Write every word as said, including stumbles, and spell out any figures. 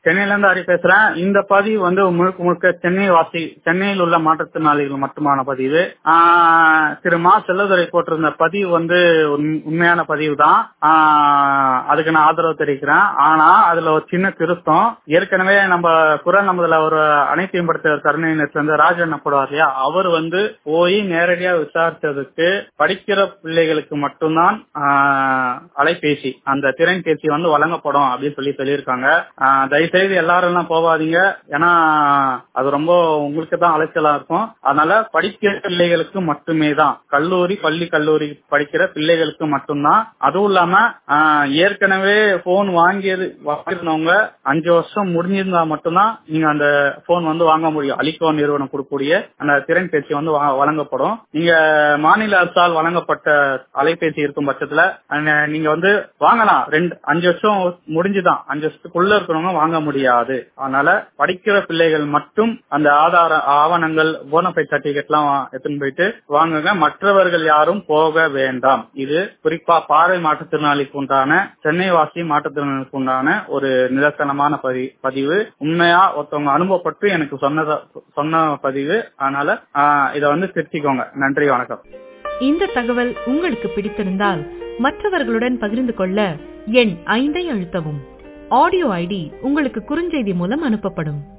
சென்னையில இருந்து ஹரி பேசுறேன். இந்த பதிவு வந்து முழுக்க முழுக்க சென்னை வாசி சென்னையில் உள்ள மாற்றுத்திறனாளிகள் மட்டுமான பதிவு. ஆஹ் திரு மா செல்லதுரை போட்டிருந்த பதிவு வந்து உண்மையான பதிவு தான். அதுக்கு நான் ஆதரவு தெரிவிக்கிறேன். ஆனா அதுல ஒரு சின்ன திருத்தம். ஏற்கனவே நம்ம குரல் நம்மதுல ஒரு அனைத்தையும் படுத்த கருணையினத்துல இருந்து ராஜண்ண போடுவார் இல்லையா, அவர் வந்து போய் நேரடியா விசாரிச்சதுக்கு படிக்கிற பிள்ளைகளுக்கு மட்டும்தான் அலைபேசி அந்த திறன் பேசி வந்து வழங்கப்படும் அப்படின்னு சொல்லி சொல்லியிருக்காங்க. தயவுசெய்து எல்லாரும் எல்லாம் போவாதீங்க. ஏன்னா அது ரொம்ப உங்களுக்கு தான் அலைச்சலா இருக்கும். அதனால படிக்கிற பிள்ளைகளுக்கு மட்டுமே தான், கல்லூரி பள்ளி கல்லூரி படிக்கிற பிள்ளைகளுக்கு மட்டும்தான். அதுவும் இல்லாம ஏற்கனவே போன் வாங்கியது வாங்கிருந்தவங்க அஞ்சு வருஷம் முடிஞ்சிருந்தா மட்டும்தான் நீங்க அந்த போன் வந்து வாங்க முடியும். அலிகோ நிறுவனம் கொடுக்கக்கூடிய அந்த திறன் பேசி வந்து வழங்கப்படும். நீங்க மாநில அரசால் வழங்கப்பட்ட அலைபேசி இருக்கும் பட்சத்துல நீங்க வந்து வாங்கலாம். ரெண்டு அஞ்சு வருஷம் முடிஞ்சுதான், அஞ்சு வருஷத்துக்குள்ள இருக்கிறவங்க வாங்க முடியாது. அதனால படிக்கிற பிள்ளைகள் மட்டும் அந்த ஆதார ஆவணங்கள் போனபைட் சர்டிபிகேட் எல்லாம் எடுத்துன்னு போயிட்டு வாங்குங்க. மற்றவர்கள் யாரும் போக வேண்டாம். இது குறிப்பா பார்வை மாற்றுத்திறனாளிக்கு உண்டான, சென்னை வாசி மாற்றுத்திறனாளிக்கு உண்டான ஒரு நிதர்சனமான பதிவு. உண்மையா ஒருத்தவங்க அனுபவப்பட்டு எனக்கு சொன்னத சொன்ன பதிவு. அதனால இத வந்து திருத்திக்கோங்க. நன்றி, வணக்கம். இந்த தகவல் உங்களுக்கு பிடித்திருந்தால் மற்றவர்களுடன் பகிர்ந்து கொள்ள எண் ஐந்தை அழுத்தவும். ஆடியோ ஐடி உங்களுக்கு குறுஞ்செய்தி மூலம் அனுப்பப்படும்.